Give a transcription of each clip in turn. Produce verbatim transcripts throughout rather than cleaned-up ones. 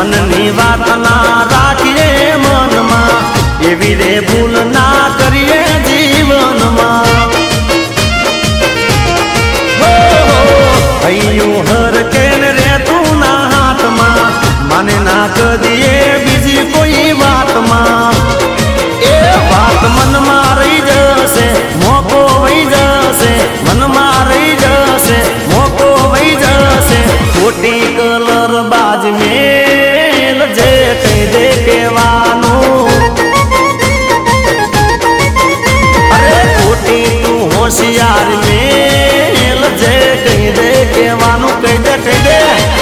मननी बात ना राखिए मन में एवी रे भूल ना करिए जीवन में अयो हर केन रे तू ना हाथ में माने ना कदिए बीजी कोई बात में ए बात मन में रही जसे मोको वही जसे मन में रही जसे मोको वही जसे खोटी कलर बाज मेल जे कई दे केवानो अरे खोटी तू होशियार मेल जे कई दे केवानो कई दे कई दे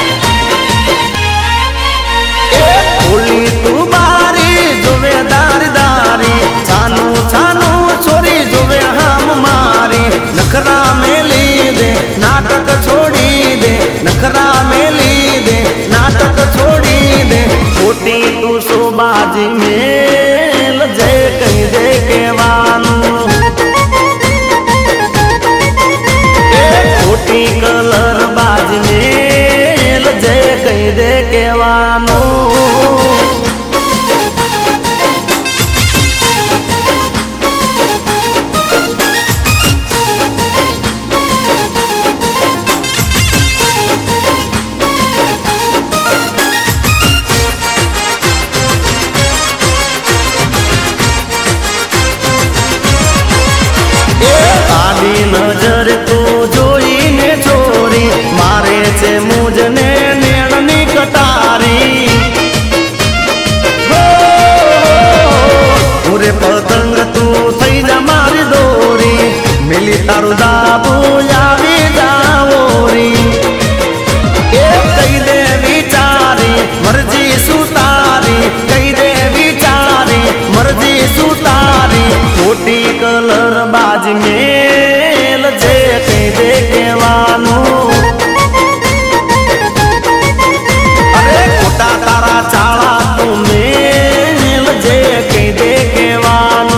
ए खोली तू बारी जुवे दारी दारी छानू छानू छोरी जुवे हम मारी नखरा में ली दे नाटक छोड़ी दे नखरा में ली दे नाटक छोड़ी दे खोटी तू सुबाज मेल जय कहीं दे केवानू खोटी कलर बाज मेल जय कहीं दे केवानू नजर तो जोई ने छोरी मारे छे मुझने नेणनी कटारी पूरे पतंग तू थई जा मारी दोरी मिली तारू दाबू यावी जावोरी ए कई दे विचारी मर्जी सुतारी कई दे विचारी मर्जी सुतारी खोटी कलर बाज में जे कई दे केवानू अरे खोटा तारा चाला तू मेल जे कई दे केवानू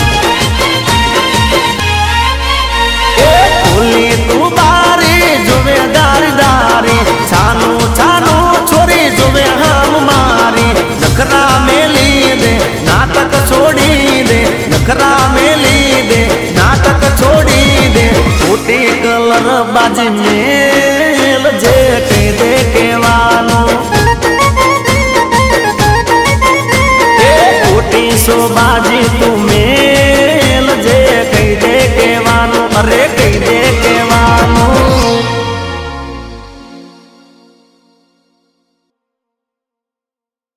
ए खोली तू बारी जुवे दारी दारी छानू छानू छोरी जुवे हम मारी नखरा में ली दे नाटक छोड़ी दे नखरा में ली दे नाटक छोड़ी दे खोटी कलर बाज में